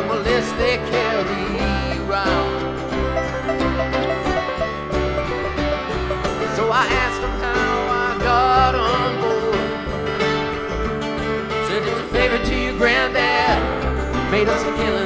on the list they carry round. So I asked him how I got on board. Said it's a favor to your granddad, made us a killing